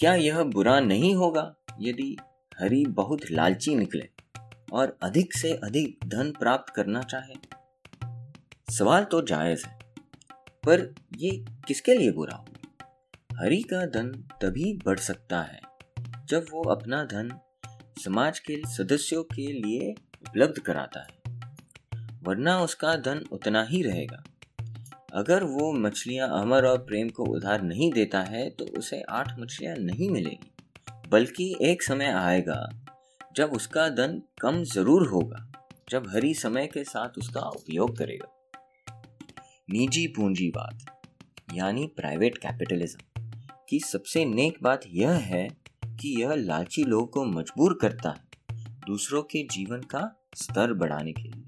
क्या यह बुरा नहीं होगा यदि हरि बहुत लालची निकले और अधिक से अधिक धन प्राप्त करना चाहे? सवाल तो जायज है, पर ये किसके लिए बुरा हो? हरि का धन तभी बढ़ सकता है जब वो अपना धन समाज के सदस्यों के लिए उपलब्ध कराता है, वरना उसका धन उतना ही रहेगा। अगर वो मछलियां अमर और प्रेम को उधार नहीं देता है तो उसे 8 मछलियां नहीं मिलेगी, बल्कि एक समय आएगा जब उसका धन कम जरूर होगा, जब हरि समय के साथ उसका उपयोग करेगा। निजी पूंजीवाद यानी प्राइवेट कैपिटलिज्म की सबसे नेक बात यह है कि यह लालची लोगों को मजबूर करता है दूसरों के जीवन का स्तर बढ़ाने के लिए।